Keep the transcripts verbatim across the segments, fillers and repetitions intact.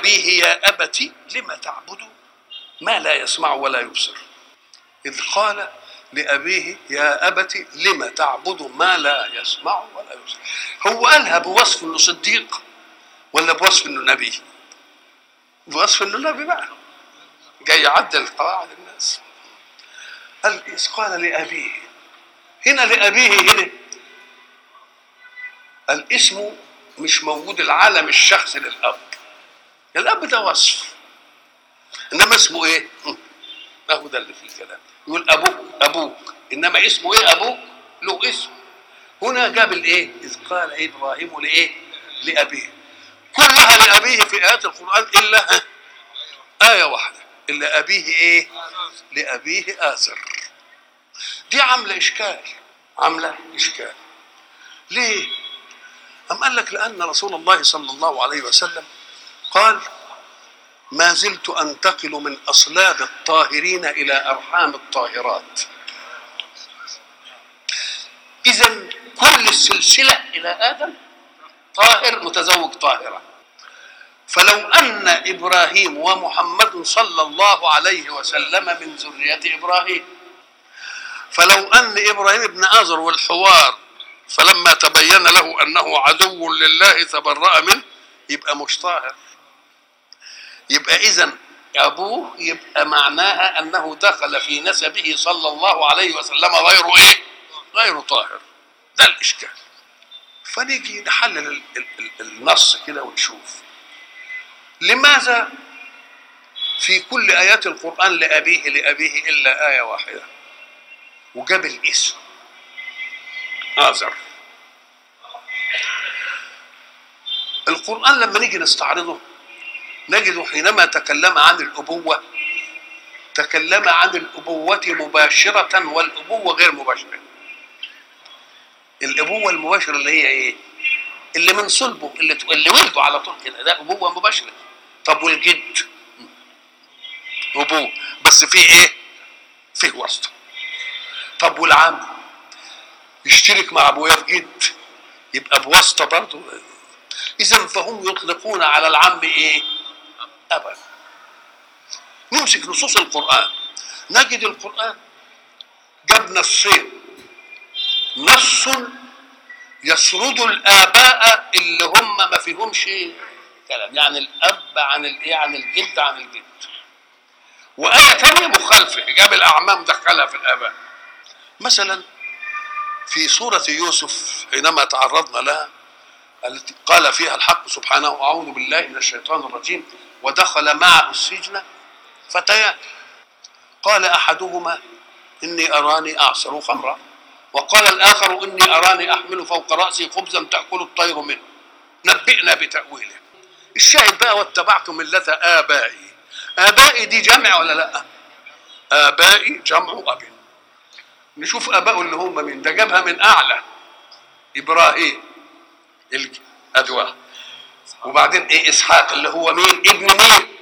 لأبيه يا أبت لم تعبد ما لا يسمع ولا يبصر. إذ قال لأبيه يا أبت لم تعبد ما لا يسمع ولا يبصر. هو قالها بوصف إنه صديق ولا بوصف إنه نبي؟ بوصف إنه نبي بقى، جاي يعدل قواعد الناس. قال إذ قال لأبيه، هنا لأبيه هنا الاسم مش موجود، العالم الشخصي للأب. الأب ده وصف، إنما اسمه إيه؟ أهو ده اللي في الكلام. يقول أبوك أبوك، إنما اسمه إيه أبوك؟ له اسم. هنا جاب الإيه؟ إذ قال إبراهيم لإيه؟ لأبيه. كلها لأبيه في آيات القرآن إلا آية واحدة، إلا أبيه إيه؟ لأبيه آزر. دي عاملة إشكال، عاملة إشكال. ليه؟ أم قال لك لأن رسول الله صلى الله عليه وسلم قال ما زلت أنتقل من أصلاب الطاهرين إلى أرحام الطاهرات. إذن كل السلسلة إلى آدم طاهر متزوج طاهرة. فلو أن إبراهيم ومحمد صلى الله عليه وسلم من ذرية إبراهيم، فلو أن إبراهيم ابن آزر والحوار فلما تبين له أنه عدو لله تبرأ منه، يبقى مش طاهر. يبقى إذن أبوه يبقى معناها أنه دخل في نسبه صلى الله عليه وسلم غير إيه؟ غير طاهر. ده الإشكال. فنيجي نحلل النص كده ونشوف لماذا في كل آيات القرآن لأبيه لأبيه إلا آية واحدة وجاب الاسم آزر. القرآن لما نيجي نستعرضه نجد حينما تكلم عن الأبوة تكلم عن الأبوة مباشرة والأبوة غير مباشرة. الأبوة المباشرة اللي هي إيه؟ اللي من صلبه، اللي اللي ولده على طول كده، ده أبوة مباشرة. طب والجد؟ أبوه بس فيه إيه؟ فيه واسطة. طب والعم؟ يشترك مع أبويا في جد، يبقى بواسطة برضه. إذن فهم يطلقون على العم إيه؟ أبا. نمسك نصوص القرآن نجد القرآن جاب نصين، نص يسرد الآباء اللي هم ما فيهمش كلام، يعني الأب عن الإيه؟ عن الجد عن الجد. وآية ثانية مخالفة جاب الأعمام دخلها في الآباء. مثلا في سورة يوسف حينما تعرضنا لها التي قال فيها الحق سبحانه أعوذ بالله من الشيطان الرجيم ودخل معه السجن فتيان قال أحدهما إني أراني أعصر خمرا وقال الآخر إني أراني أحمل فوق رأسي خبزا تأكل الطير منه نبئنا بتأويله. الشاهد بقى واتبعت ملة آبائي. آبائي دي جمع ولا لا؟ آبائي جمع أب. نشوف آبائه اللي هم من ده، جابها من أعلى إبراهيم الأدواء، وبعدين إيه إسحاق اللي هو مين؟ ابن مين؟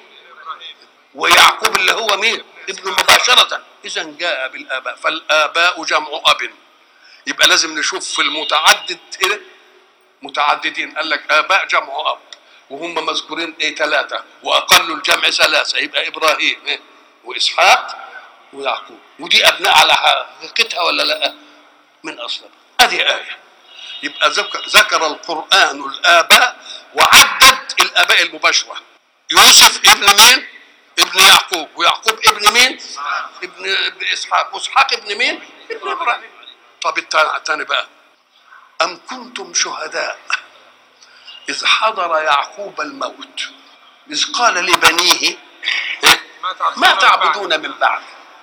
ويعقوب اللي هو مين؟ ابن مباشرة. إذن جاء بالآباء، فالآباء جمع أب. يبقى لازم نشوف في المتعدد هنا متعددين، قال لك آباء جمع أب وهم مذكورين إيه؟ ثلاثة، وأقل الجمع ثلاثة، يبقى إبراهيم إيه؟ وإسحاق ويعقوب، ودي أبناء على حقيقتها ولا لا؟ من أصلها. هذه آية. يبقى ذكر القرآن الآباء وعدد الآباء المباشرة. يوسف ابن مين؟ ابن يعقوب، ويعقوب ابن مين؟ ابن, ابن إسحاق، وإسحاق ابن مين؟ ابن إبراهيم. طب الثاني بقى، أم كنتم شهداء إذ حضر يعقوب الموت إذ قال لبنيه ما تعبدون من بعد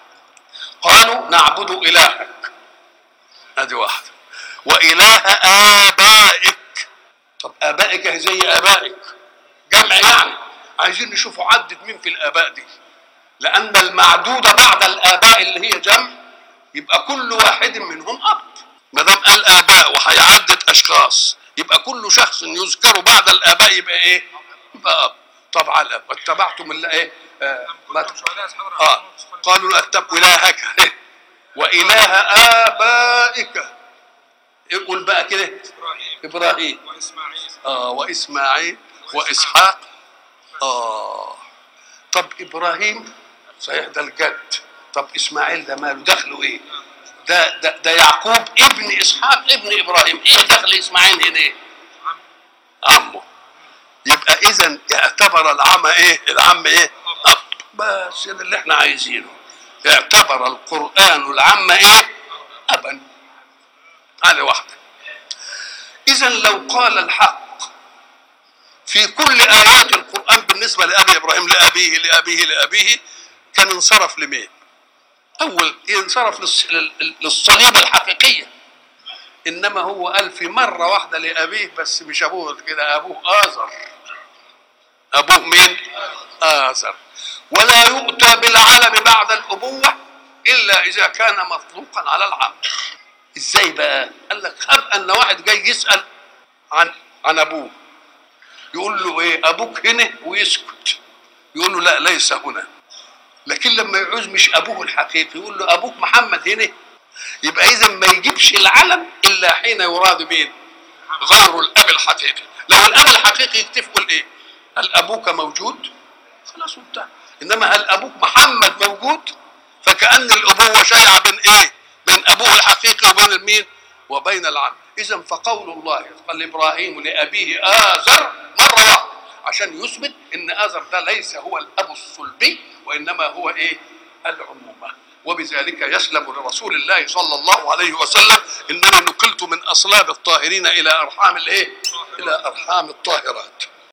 قالوا نعبد إلهك، هذه واحدة، وإله آبائك. طب آبائك زي آبائك جمع، يعني عايزين نشوفوا عدد مين في الآباء دي، لأن المعدودة بعد الآباء اللي هي جمع يبقى كل واحد منهم أب. ما دام قال آباء وهيعدد أشخاص يبقى كل شخص يذكر بعد الآباء يبقى إيه؟ يبقى أب. طبعا الأب واتبعتم اللي إيه؟ آه آه. قالوا أتبعوا إلهك وإله آبائك. يقول بقى كده إبراهيم وإسماعيل آه وإسماعيل وإسحاق اه طب ابراهيم صحيح ده الجد، طب اسماعيل ده ماله دخله ايه؟ ده ده ده يعقوب ابن اسحاق ابن ابراهيم، ايه دخل اسماعيل هنا؟ ايه؟ عمه. يبقى اذا يعتبر العم ايه؟ العم ايه؟ اب. بس ده اللي احنا عايزينه، اعتبر القرآن العم ايه؟ ابا. هذه واحده. اذا لو قال الحق في كل ايات القرآن بالنسبه لابي ابراهيم لابيه لابيه لابيه كان انصرف لمين؟ اول ينصرف للصليب الحقيقيه، انما هو قال في مره واحده لابيه، بس مش ابوه كده، ابوه آزر. ابوه مين؟ آزر. ولا يؤتى بالعلم بعد الابوه الا اذا كان مطلوقا على العم. ازاي بقى؟ قال لك خاب ان واحد جاي يسال عن عن ابوه، يقول له ايه؟ ابوك هنا، ويسكت، يقول له لا ليس هنا. لكن لما يعوز مش ابوه الحقيقي يقول له ابوك محمد هنا، يبقى اذا ما يجيبش العلم الا حين يراد مين؟ غير الاب الحقيقي. لو الاب الحقيقي يكتفي يقول ايه؟ هل ابوك موجود؟ خلاص انتهى. انما هل ابوك محمد موجود؟ فكأن الابوه شيعه بين ايه؟ بين ابوه الحقيقي وبين المين؟ وبين العم. اذا فقول الله قال ابراهيم لابيه آزر مره واحده عشان يثبت ان آزر ده ليس هو الاب الصلبي، وانما هو ايه؟ العمومه. وبذلك يسلم لرسول الله صلى الله عليه وسلم انني نقلت من اصلاب الطاهرين الى ارحام الايه؟ الى ارحام الطاهرات.